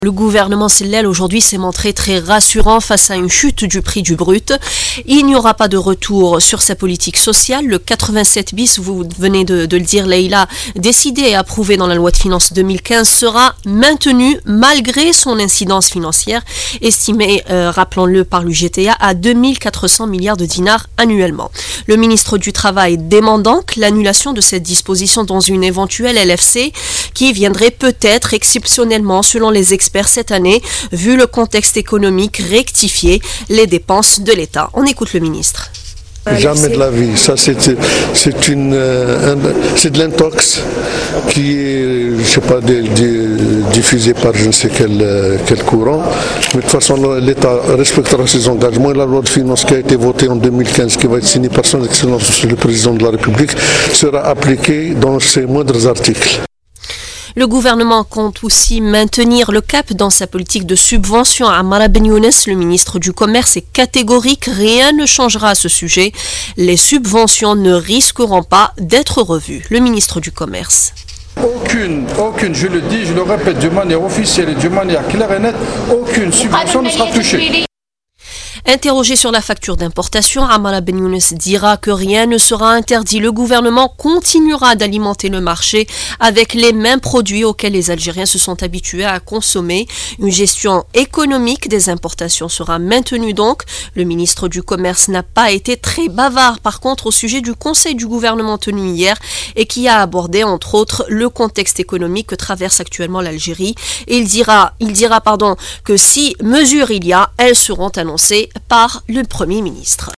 Le gouvernement Sellel aujourd'hui s'est montré très rassurant face à une chute du prix du brut. Il n'y aura pas de retour sur sa politique sociale. Le 87 bis, vous venez de le dire Leïla, décidé et approuvé dans la loi de finances 2015 sera maintenu malgré son incidence financière estimée, rappelons-le, par l'UGTA à 2400 milliards de dinars annuellement. Le ministre du Travail demande donc l'annulation de cette disposition dans une éventuelle LFC qui viendrait peut-être exceptionnellement, selon les experts, cette année, vu le contexte économique, rectifier les dépenses de l'État. On écoute le ministre. Jamais de la vie. Ça, c'est de l'intox qui est, je sais pas, diffusé par je ne sais quel courant. Mais de toute façon, l'État respectera ses engagements et la loi de finances qui a été votée en 2015, qui va être signée par son Excellence le Président de la République, sera appliquée dans ses moindres articles. Le gouvernement compte aussi maintenir le cap dans sa politique de subvention. Ammar Ben Younes, le ministre du Commerce, est catégorique. Rien ne changera à ce sujet. Les subventions ne risqueront pas d'être revues. Le ministre du Commerce. Aucune, je le dis, je le répète de manière officielle et de manière claire et nette, aucune subvention ne sera touchée. Interrogé sur la facture d'importation, Ammar Ben Younes dira que rien ne sera interdit. Le gouvernement continuera d'alimenter le marché avec les mêmes produits auxquels les Algériens se sont habitués à consommer. Une gestion économique des importations sera maintenue donc. Le ministre du Commerce n'a pas été très bavard par contre au sujet du conseil du gouvernement tenu hier et qui a abordé entre autres le contexte économique que traverse actuellement l'Algérie. Et il dira que si mesures il y a, elles seront annoncées par le Premier ministre.